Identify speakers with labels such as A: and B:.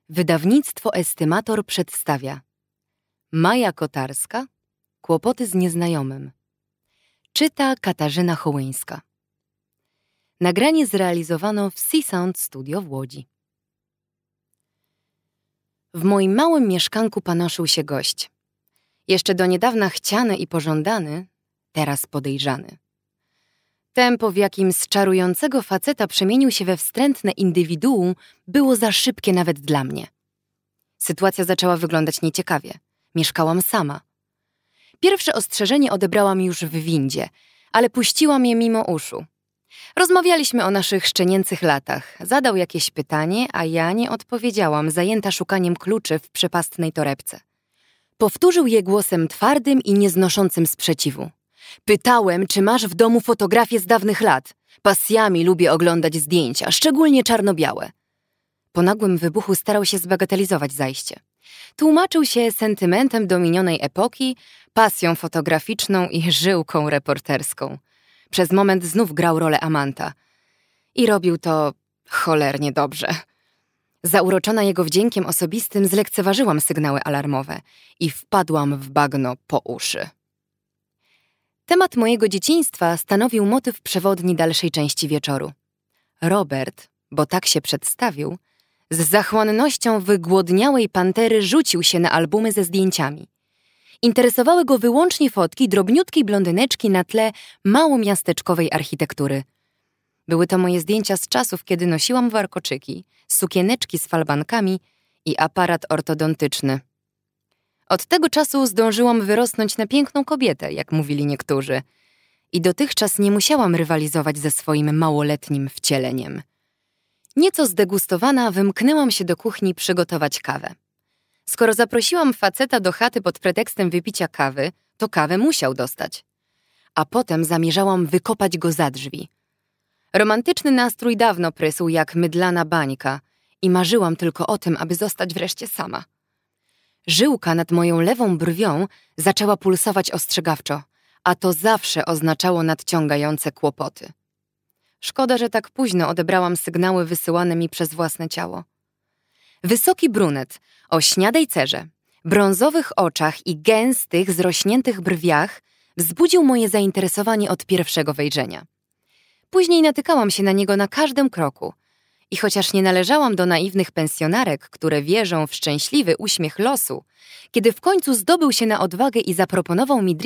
A: Wydawnictwo Estymator przedstawia Maja Kotarska, Kłopoty z nieznajomym. Czyta Katarzyna Hołyńska. Nagranie zrealizowano w Sea Sound Studio w Łodzi. W moim małym mieszkanku panoszył się gość. Jeszcze do niedawna chciany i pożądany, teraz podejrzany. Tempo, w jakim z czarującego faceta przemienił się we wstrętne indywiduum, było za szybkie nawet dla mnie. Sytuacja zaczęła wyglądać nieciekawie. Mieszkałam sama. Pierwsze ostrzeżenie odebrałam już w windzie, ale puściłam je mimo uszu. Rozmawialiśmy o naszych szczenięcych latach. Zadał jakieś pytanie, a ja nie odpowiedziałam, zajęta szukaniem kluczy w przepastnej torebce. Powtórzył je głosem twardym i nieznoszącym sprzeciwu. Pytałem, czy masz w domu fotografie z dawnych lat. Pasjami lubię oglądać zdjęcia, szczególnie czarno-białe. Po nagłym wybuchu starał się zbagatelizować zajście. Tłumaczył się sentymentem do minionej epoki, pasją fotograficzną i żyłką reporterską. Przez moment znów grał rolę amanta. I robił to cholernie dobrze. Zauroczona jego wdziękiem osobistym zlekceważyłam sygnały alarmowe i wpadłam w bagno po uszy. Temat mojego dzieciństwa stanowił motyw przewodni dalszej części wieczoru. Robert, bo tak się przedstawił, z zachłannością wygłodniałej pantery rzucił się na albumy ze zdjęciami. Interesowały go wyłącznie fotki drobniutkiej blondyneczki na tle małomiasteczkowej architektury. Były to moje zdjęcia z czasów, kiedy nosiłam warkoczyki, sukieneczki z falbankami i aparat ortodontyczny. Od tego czasu zdążyłam wyrosnąć na piękną kobietę, jak mówili niektórzy. I dotychczas nie musiałam rywalizować ze swoim małoletnim wcieleniem. Nieco zdegustowana wymknęłam się do kuchni przygotować kawę. Skoro zaprosiłam faceta do chaty pod pretekstem wypicia kawy, to kawę musiał dostać. A potem zamierzałam wykopać go za drzwi. Romantyczny nastrój dawno prysł jak mydlana bańka i marzyłam tylko o tym, aby zostać wreszcie sama. Żyłka nad moją lewą brwią zaczęła pulsować ostrzegawczo, a to zawsze oznaczało nadciągające kłopoty. Szkoda, że tak późno odebrałam sygnały wysyłane mi przez własne ciało. Wysoki brunet o śniadej cerze, brązowych oczach i gęstych, zrośniętych brwiach wzbudził moje zainteresowanie od pierwszego wejrzenia. Później natykałam się na niego na każdym kroku i chociaż nie należałam do naiwnych pensjonarek, które wierzą w szczęśliwy uśmiech losu, kiedy w końcu zdobył się na odwagę i zaproponował mi